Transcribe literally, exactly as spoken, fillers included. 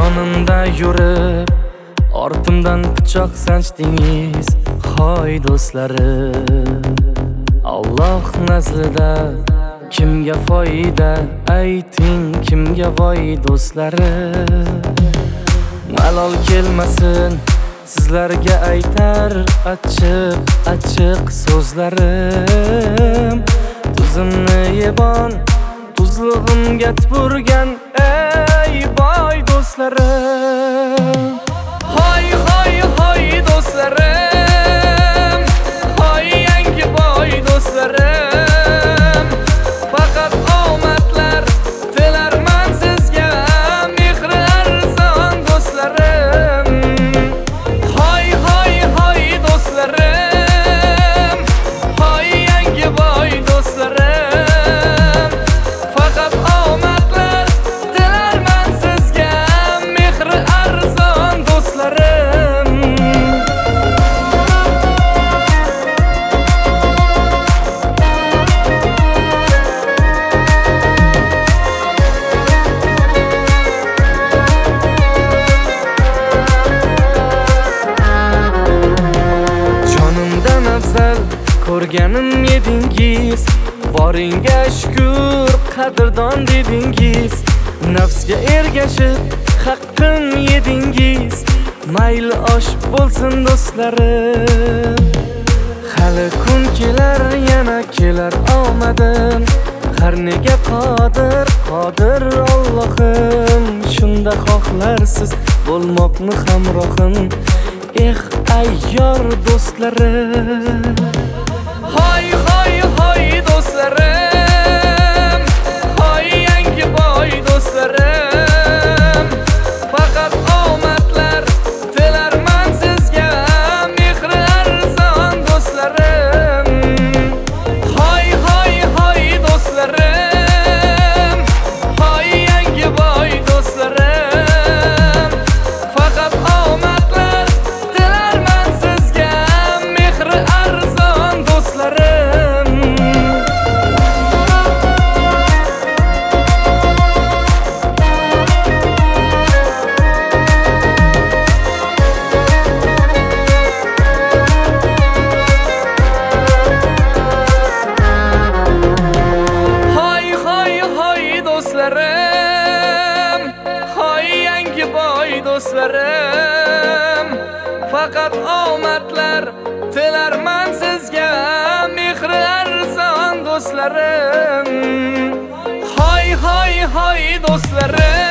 yonimda yurib ortimdan pichoq sanchdingiz. Hoy do'stlarim, Alloh nazdida kimga foyda? Ayting kimga voy do'stlarim. Malol kelmasin sizlarga aytar achchiq achchiq so'zlarim. Tuzimni yebon tuzlig'imga tupurgan ey boy do'stlarim. Hoy hoy hoy do'stlarim, hoy yangi boy do'stlarim. Faqat omadlar tilarman sizga, mehri arzon do'stlarim. Hoy hoy hoy do'stlarim, hoy yangi boy do'stlarim. Faqat omadlar tilarman sizga, mehri arzon do'stlarim. Jonimdan afzal ko'rganim edingiz, boringga shukr qadrdon dedingiz. Nafsga ergashib haqqim yedingiz. Mayli osh bo'lsin do'stlarim, hali kun kelar, yana kelar omadim. Qarniga qodir qodir Allohim, shunda xohlarsiz bo'lmoqni hamrohim. Eh ayyor do'stlarim. Hoy hoy hoy do'stlarim, hoy yangi boy do'stlarim. Faqat omadlar tilarman sizga, mehri arzon do'stlarim. Hoy hoy hoy do'stlarim, hoy yangi boy do'stlarim. Faqat omadlar tilarman sizga, mehri arzon do'stlarim. Hoy hoy hoy do'stlarim, hoy yangi boy do'stlarim. Faqat omadlar tilarman sizga, mehri arzon do'stlarim. Hoy hoy hoy do'stlarim.